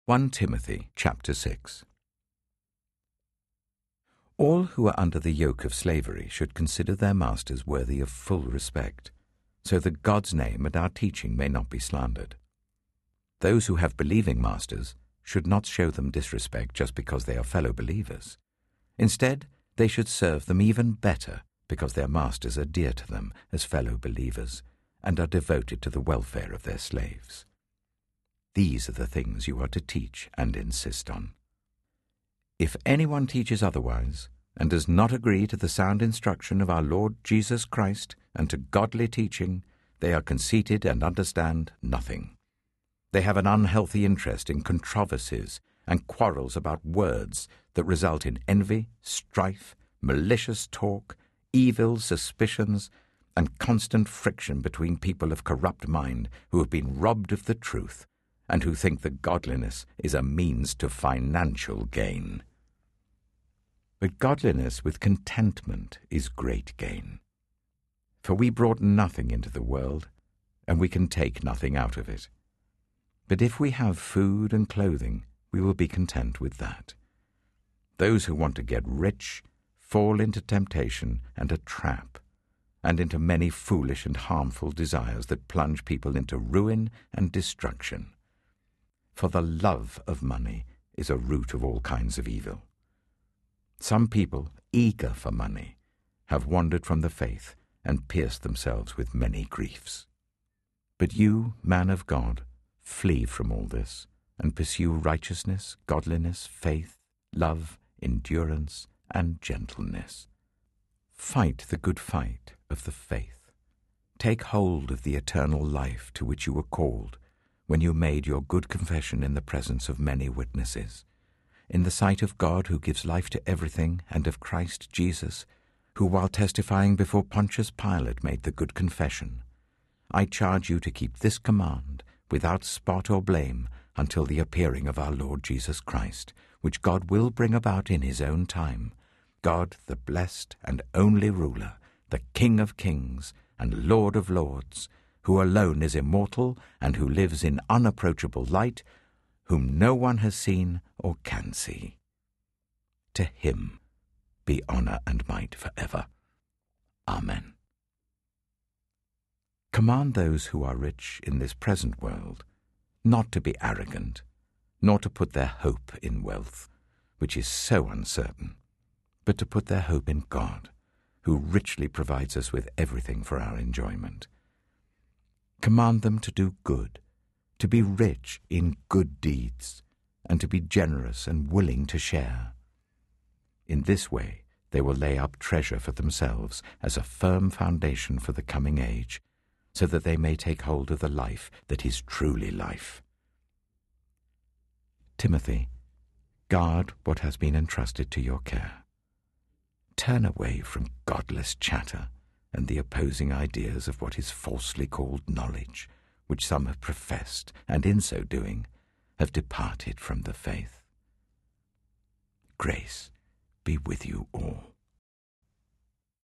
1 Timothy chapter 6. All who are under the yoke of slavery should consider their masters worthy of full respect, so that God's name and our teaching may not be slandered. Those who have believing masters should not show them disrespect just because they are fellow believers. Instead, they should serve them even better because their masters are dear to them as fellow believers and are devoted to the welfare of their slaves. These are the things you are to teach and insist on. If anyone teaches otherwise, and does not agree to the sound instruction of our Lord Jesus Christ and to godly teaching, they are conceited and understand nothing. They have an unhealthy interest in controversies and quarrels about words that result in envy, strife, malicious talk, evil suspicions, and constant friction between people of corrupt mind who have been robbed of the truth and who think that godliness is a means to financial gain. But godliness with contentment is great gain. For we brought nothing into the world, and we can take nothing out of it. But if we have food and clothing, we will be content with that. Those who want to get rich fall into temptation and a trap, and into many foolish and harmful desires that plunge people into ruin and destruction. For the love of money is a root of all kinds of evil. Some people, eager for money, have wandered from the faith and pierced themselves with many griefs. But you, man of God, flee from all this and pursue righteousness, godliness, faith, love, endurance, and gentleness. Fight the good fight of the faith. Take hold of the eternal life to which you were called when you made your good confession in the presence of many witnesses, in the sight of God who gives life to everything, and of Christ Jesus, who while testifying before Pontius Pilate made the good confession. I charge you to keep this command without spot or blame until the appearing of our Lord Jesus Christ, which God will bring about in his own time, God the blessed and only ruler, the King of kings and Lord of lords, who alone is immortal and who lives in unapproachable light, whom no one has seen or can see. To him be honor and might forever. Amen. Command those who are rich in this present world not to be arrogant, nor to put their hope in wealth, which is so uncertain, but to put their hope in God, who richly provides us with everything for our enjoyment. Command them to do good, to be rich in good deeds, and to be generous and willing to share. In this way they will lay up treasure for themselves as a firm foundation for the coming age, so that they may take hold of the life that is truly life. Timothy, guard what has been entrusted to your care. Turn away from godless chatter and the opposing ideas of what is falsely called knowledge, which some have professed, and in so doing have departed from the faith. Grace be with you all.